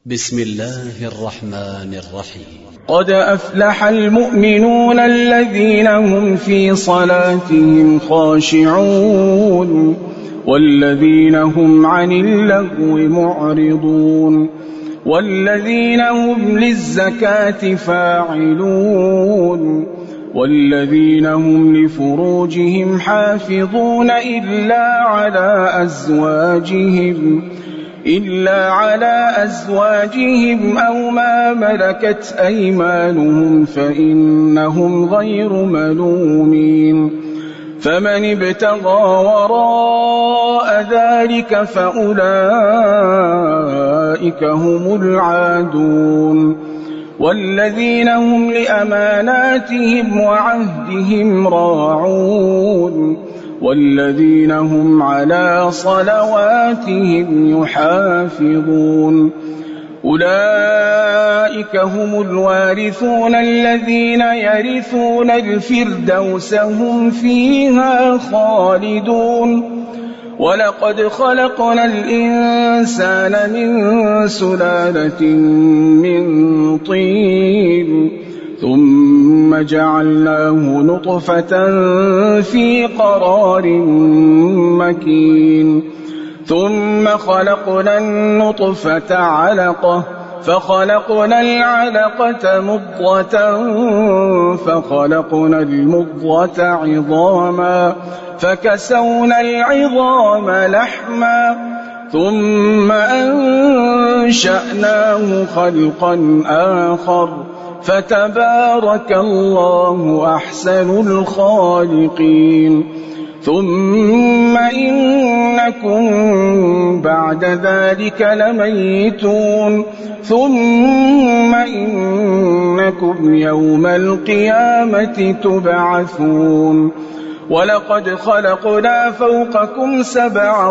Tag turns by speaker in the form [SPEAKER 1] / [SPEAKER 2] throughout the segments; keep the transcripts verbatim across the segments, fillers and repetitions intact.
[SPEAKER 1] بسم الله الرحمن الرحيم.
[SPEAKER 2] قد أفلح المؤمنون الذين هم في صلاتهم خاشعون والذين هم عن اللغو معرضون والذين هم للزكاة فاعلون والذين هم لفروجهم حافظون إلا على أزواجهم إلا على أزواجهم أو ما ملكت أيمانهم فإنهم غير ملومين. فمن ابتغى وراء ذلك فأولئك هم العادون والذين هم لأماناتهم وعهدهم راعون والذين هم على صلواتهم يحافظون. أولئك هم الوارثون الذين يرثون الفردوس هم فيها خالدون. ولقد خلقنا الإنسان من سلالة من طين ثم جعلناه نطفة في قرار مكين ثم خلقنا النطفة علقة فخلقنا العلقة مضغة فخلقنا المضغة عظاما فكسونا العظام لحما ثم أنشأناه خلقا آخر فتبارك الله أحسن الخالقين. ثم إنكم بعد ذلك لميتون ثم إنكم يوم القيامة تبعثون. ولقد خلقنا فوقكم سبع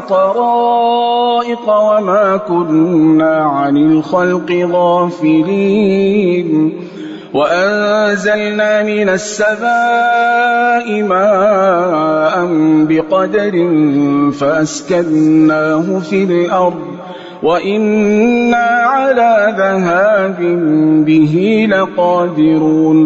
[SPEAKER 2] طرائق وما كنا عن الخلق غافلين وأنزلنا من السماء ماء بقدر فأسكناه في الأرض وإنا على ذهاب به لقادرون.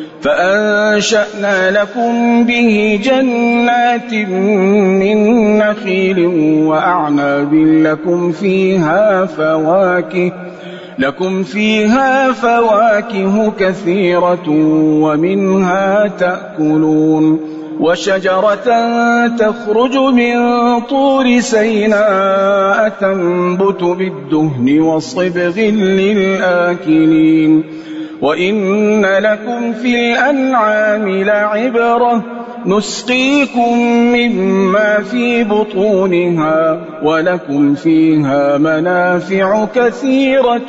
[SPEAKER 2] فأنشأنا لكم به جنات من نخيل وأعناب لكم فيها فواكه لكم فيها فواكه كثيرة ومنها تأكلون. وشجرة تخرج من طور سيناء تنبت بالدهن وصبغ للآكلين. وإن لكم في الأنعام لعبرة نسقيكم مما في بطونها ولكم فيها منافع كثيرة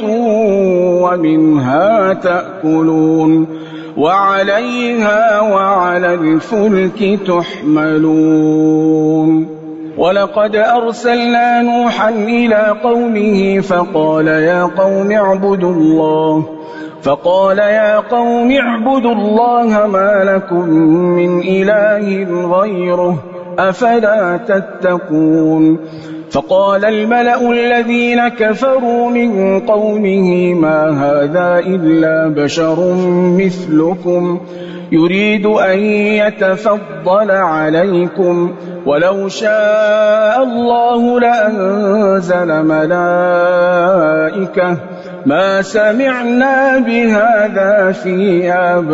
[SPEAKER 2] ومنها تأكلون وعليها وعلى الفلك تحملون. ولقد أرسلنا نوحا إلى قومه فقال يا قوم اعبدوا الله فقال يا قوم اعبدوا الله ما لكم من إله غيره أفلا تتقون. فقال الملأ الذين كفروا من قومه ما هذا إلا بشر مثلكم يريد أن يتفضل عليكم ولو شاء الله لأنزل ملائكة ما سمعنا بهذا في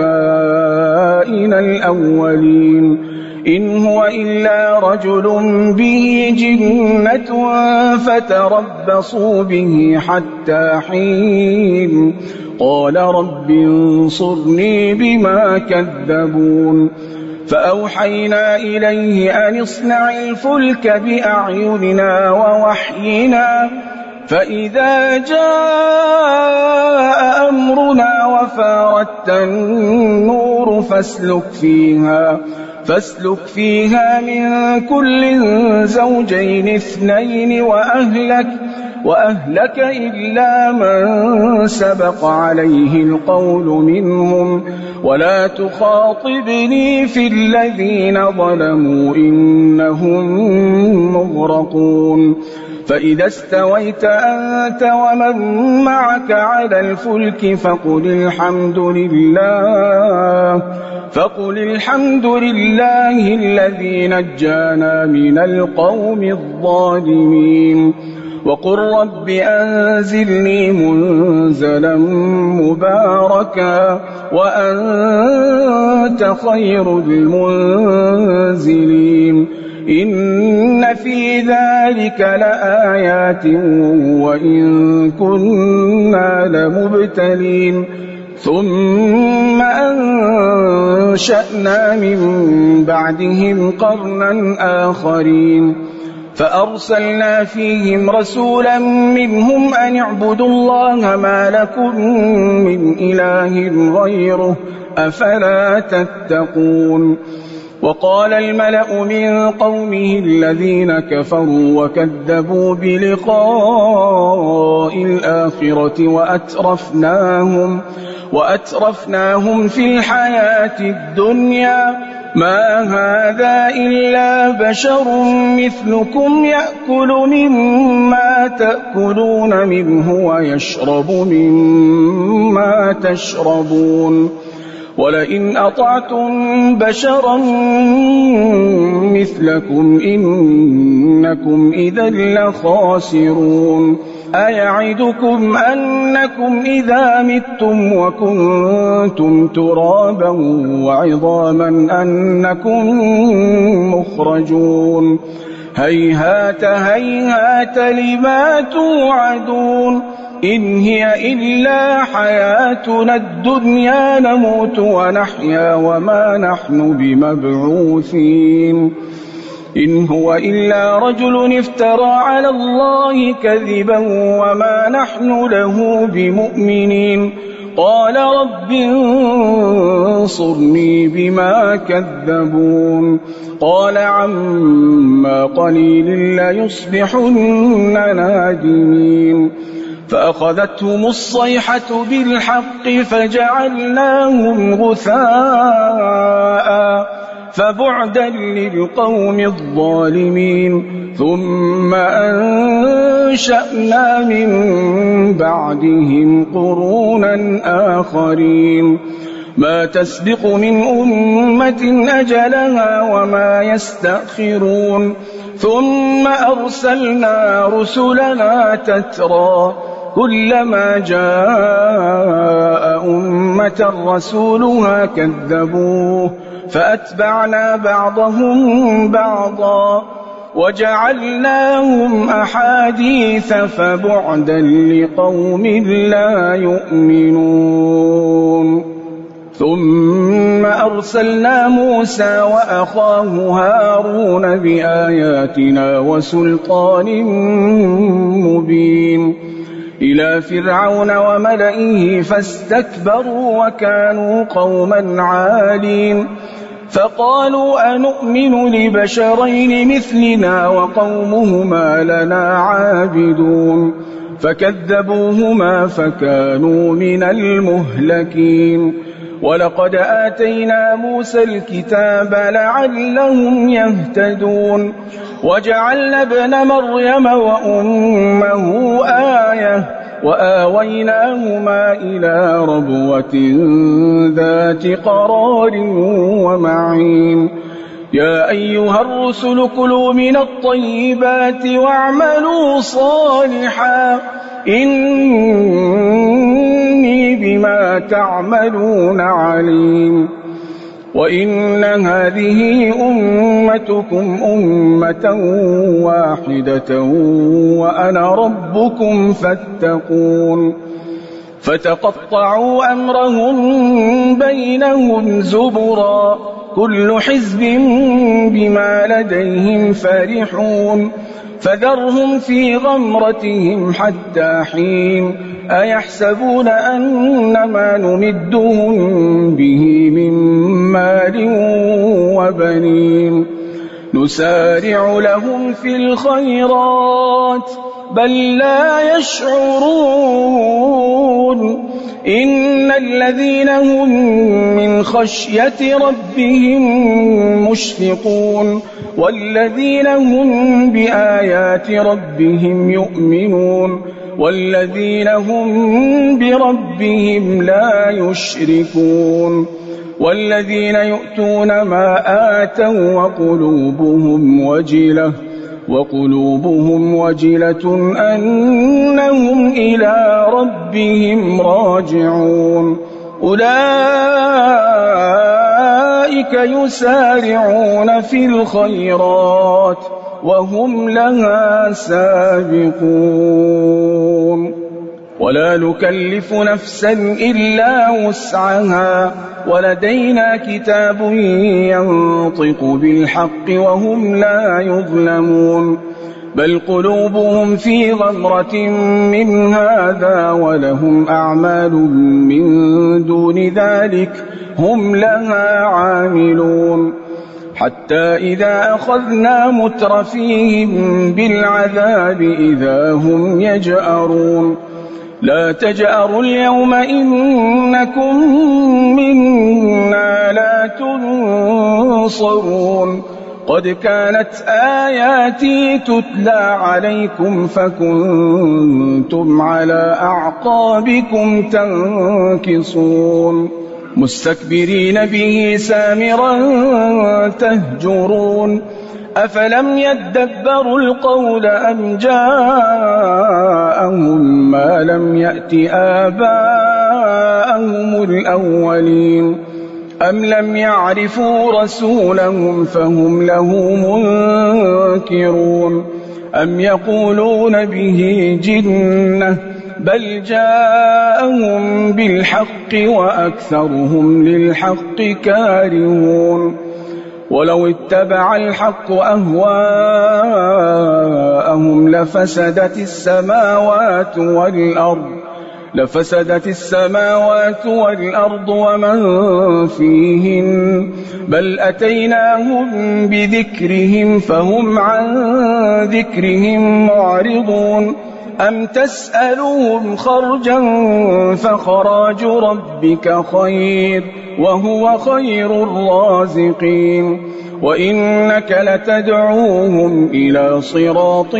[SPEAKER 2] آبائنا الأولين إن هو إلا رجل به جنة فتربصوا به حتى حين. قال رب انصرني بما كذبون. فأوحينا إليه أن اصنع الفلك بأعيننا ووحينا فإذا جاء أمرنا وفارت النور فاسلك فيها فاسلك فيها من كل زوجين اثنين وأهلك وأهلك إلا من سبق عليه القول منهم ولا تخاطبني في الذين ظلموا إنهم مغرقون. فإذا استويت أنت ومن معك على الفلك فقل الحمد لله فقل الحمد لله الذي نجانا من القوم الظالمين وقل رب أنزلني منزلا مباركا وأنت خير المنزلين إن في ذلك لآيات وإن كنا لمبتلين ثم أنشأنا من بعدهم قرنا آخرين فأرسلنا فيهم رسولا منهم أن اعبدوا الله ما لكم من إله غيره أفلا تتقون وقال الملأ من قومه الذين كفروا وكذبوا بلقاء الآخرة وأترفناهم, وأترفناهم في الحياة الدنيا ما هذا إلا بشر مثلكم يأكل مما تأكلون منه ويشرب مما تشربون ولئن أطعتم بشرا مثلكم إنكم إذا لخاسرون أيعدكم أنكم إذا متم وكنتم ترابا وعظاما أنكم مخرجون هيهات هيهات لما توعدون إن هي إلا حياتنا الدنيا نموت ونحيا وما نحن بمبعوثين إن هو إلا رجل افترى على الله كذبا وما نحن له بمؤمنين قال رب انصرني بما كذبون قال عما قليل ليصبحن نادمين فأخذتهم الصيحة بالحق فجعلناهم غثاء فبعدا للقوم الظالمين ثم أنشأنا من بعدهم قرونا آخرين ما تسبق من أمة أجلها وما يستأخرون ثم أرسلنا رسلنا تترى كلما جاء أمة رسولها كذبوه فأتبعنا بعضهم بعضا وجعلناهم أحاديث فبعدا لقوم لا يؤمنون ثم أرسلنا موسى وأخاه هارون بآياتنا وسلطان مبين إلى فرعون وملئه فاستكبروا وكانوا قوما عالين فقالوا أنؤمن لبشرين مثلنا وقومهما لنا عابدون فكذبوهما فكانوا من المهلكين ولقد آتينا موسى الكتاب لعلهم يهتدون وجعلنا ابن مريم وأمه آية وآويناهما إلى ربوة ذات قرار ومعين يا أيها الرسل كلوا من الطيبات واعملوا صالحا إني بما تعملون عليم وإن هذه أمتكم أمة واحدة وأنا ربكم فاتقون فتقطعوا أمرهم بينهم زبرا كل حزب بما لديهم فرحون فذرهم في غمرتهم حتى حين أيحسبون أن ما نمدهم به من مال وبنين نسارع لهم في الخيرات بل لا يشعرون إن إن الذين هم من خشية ربهم مشفقون والذين هم بآيات ربهم يؤمنون والذين هم بربهم لا يشركون والذين يؤتون ما آتوا وقلوبهم وجلة وقلوبهم وجلة أنهم إلى ربهم راجعون أولئك يسارعون في الخيرات وهم لها سابقون ولا نكلف نفسا إلا وسعها ولدينا كتاب ينطق بالحق وهم لا يظلمون بل قلوبهم في غمرة من هذا ولهم أعمال من دون ذلك هم لها عاملون حتى إذا أخذنا مترفيهم بالعذاب إذا هم يجأرون لا تجأروا اليوم إنكم منا لا تنصرون قد كانت آياتي تتلى عليكم فكنتم على أعقابكم تنكصون مستكبرين به سامرا تهجرون أفلم يدبروا القول أم جاءهم ما لم يأت آباءهم الأولين أم لم يعرفوا رسولهم فهم له منكرون أم يقولون به جنة بل جاءهم بالحق وأكثرهم للحق كارهون ولو اتبع الحق أهواءهم لفسدت السماوات والأرض لفسدت السماوات والأرض ومن فيهن بل أتيناهم بذكرهم فهم عن ذكرهم معرضون أم تسألهم خرجا فخراج ربك خير وهو خير الرازقين وإنك لتدعوهم إلى صراط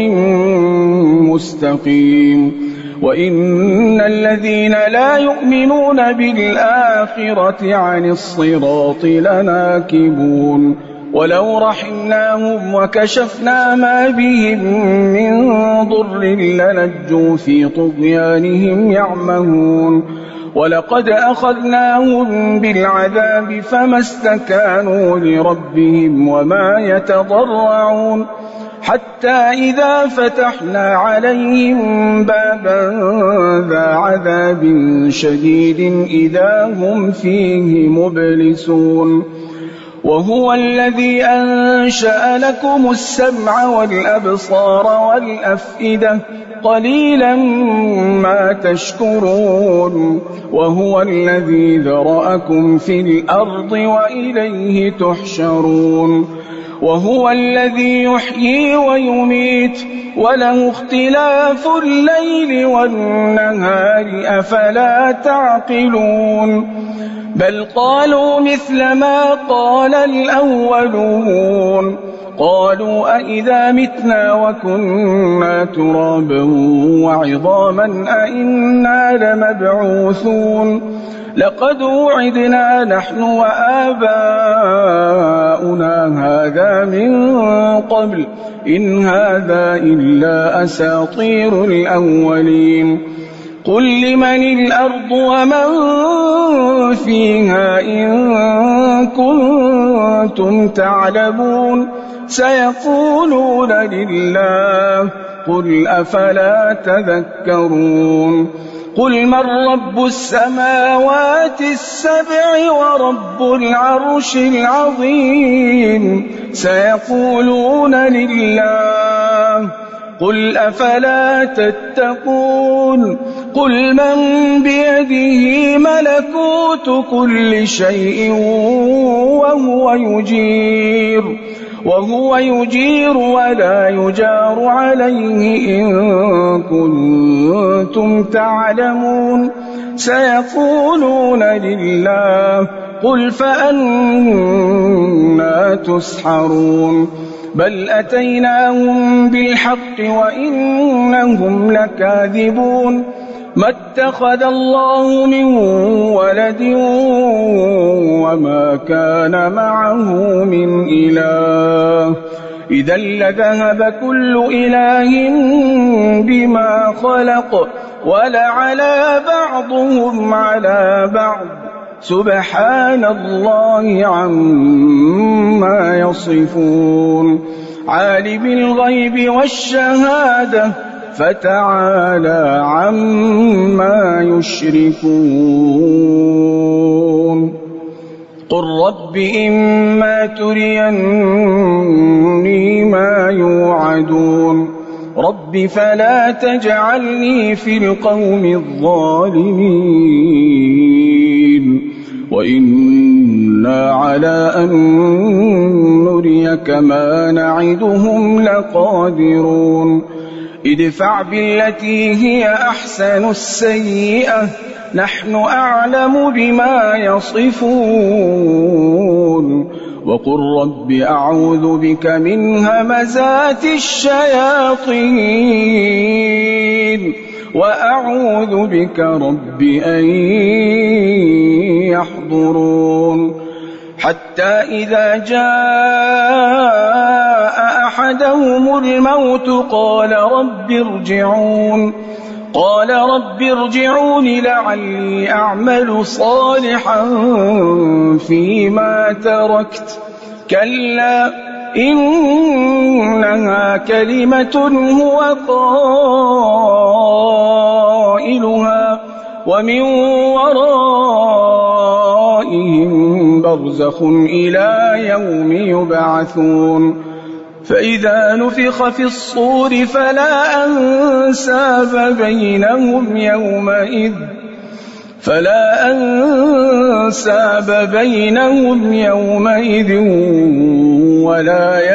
[SPEAKER 2] مستقيم وإن الذين لا يؤمنون بالآخرة عن الصراط لناكبون ولو رحمناهم وكشفنا ما بهم من ضر للجوا في طغيانهم يعمهون ولقد أخذناهم بالعذاب فما استكانوا لربهم وما يتضرعون حتى إذا فتحنا عليهم بابا ذا عذاب شديد إذا هم فيه مبلسون وهو الذي أنشأ لكم السمع والأبصار والأفئدة قليلا ما تشكرون وهو الذي ذرأكم في الأرض وإليه تحشرون وهو الذي يحيي ويميت وله اختلاف الليل والنهار أفلا تعقلون بل قالوا مثل ما قال الأولون قالوا أئذا متنا وكنا ترابا وعظاما أئنا لمبعوثون لقد وعدنا نحن وآباؤنا هذا من قبل إن هذا إلا أساطير الأولين قل لمن الأرض ومن فيها إن كنتم تعلمون سيقولون لله قل أفلا تذكرون قل من رب السماوات السبع ورب العرش العظيم سيقولون لله قل أفلا تتقون قل من بيده ملكوت كل شيء وهو يجير وهو يجير ولا يجار عليه إن كنتم تعلمون سيقولون لله قل فأنى تسحرون بل أتيناهم بالحق وإنهم لكاذبون ما اتخذ الله من ولد وما كان معه من إله إذا لذهب كل إله بما خلق ولعلى بعضهم على بعض سبحان الله عما يصفون عالم الغيب والشهادة فتعالى عما يشركون قل رب إما تريني ما يوعدون رب فلا تجعلني في القوم الظالمين وإنا على أن نريك ما نعدهم لقادرون ادفع بالتي هي أحسن السيئة نحن أعلم بما يصفون وقل رب أعوذ بك من همزات الشياطين وأعوذ بك رب أن يحضرون حتى إذا جاء أحدهم الموت قال رب ارجعون قال رب ارجعون لعلي أعمل صالحا فيما تركت كلا إنها كلمة هو قائلها ومن ورائهم برزخ إلى يوم يبعثون فإذا نفخ في الصور فلا أنساب بينهم يومئذ فلا أنساب بينهم يومئذ ولا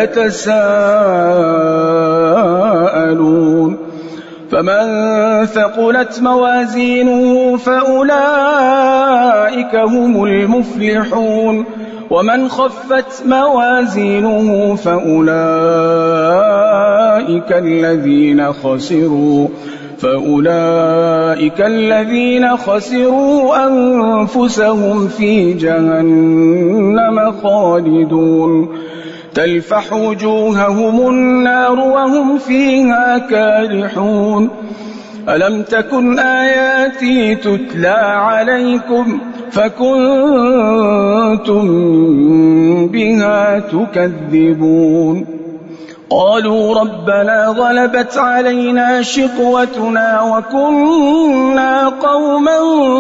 [SPEAKER 2] يتساءلون فمن ثقلت موازينه فأولئك هم المفلحون ومن خفت موازينه فأولئك الذين خسروا فأولئك الذين خسروا أنفسهم في جهنم خالدون تلفح وجوههم النار وهم فيها كالحون ألم تكن آياتي تتلى عليكم فكنتم بها تكذبون قالوا ربنا غلبت علينا شقوتنا وكنا قوما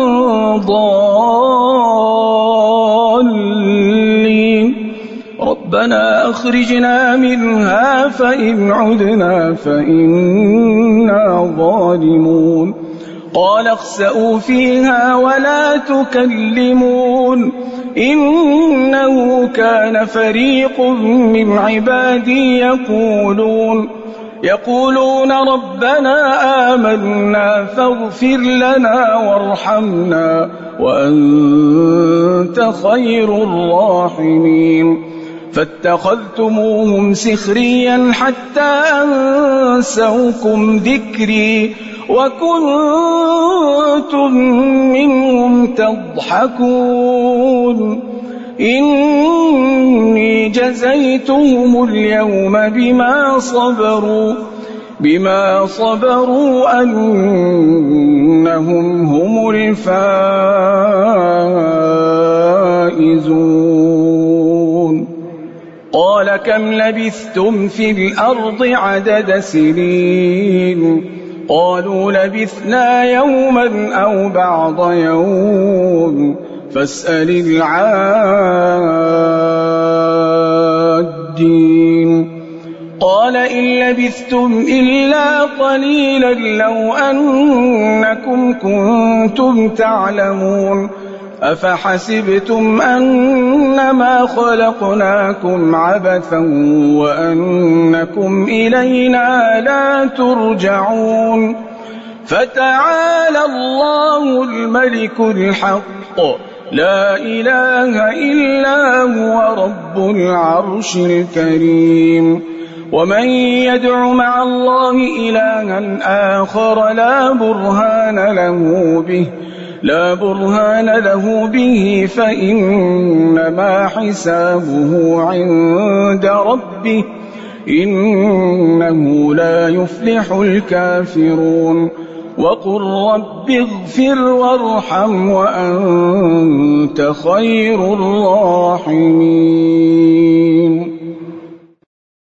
[SPEAKER 2] ضالين ربنا أخرجنا منها فإن عدنا فإنا ظالمون قال اخسئوا فيها ولا تكلمون إنه كان فريق من عبادي يقولون يقولون ربنا آمنا فاغفر لنا وارحمنا وأنت خير الراحمين فاتخذتموهم سخريا حتى أنسوكم ذكري وكنتم منهم تضحكون إني جزيتهم اليوم بما صبروا بما صبروا أنهم هم الفائزون قال كم لبثتم في الأرض عدد سنين قالوا لبثنا يوما أو بعض يوم فاسأل العادين قال إن لبثتم إلا قليلا لو أنكم كنتم تعلمون أفحسبتم أنما خلقناكم عبثا وأنكم إلينا لا ترجعون فتعالى الله الملك الحق لا إله إلا هو رب العرش الكريم ومن يدع مع الله إلها آخر لا برهان له به لا برهان له به فإنما حسابه عند ربه إنه لا يفلح الكافرون وقل رب اغفر وارحم وأنت خير الراحمين